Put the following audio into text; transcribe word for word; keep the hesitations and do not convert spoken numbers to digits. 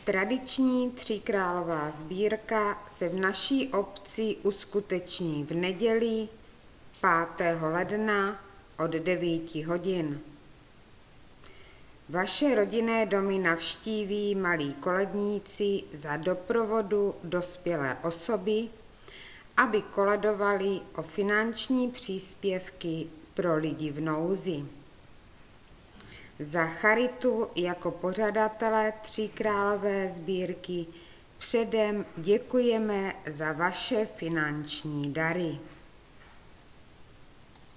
Tradiční tříkrálová sbírka se v naší obci uskuteční v neděli pátého ledna od devíti hodin. Vaše rodinné domy navštíví malí koledníci za doprovodu dospělé osoby, aby koledovali o finanční příspěvky pro lidi v nouzi. Za charitu jako pořadatelé tříkrálové sbírky předem děkujeme za vaše finanční dary.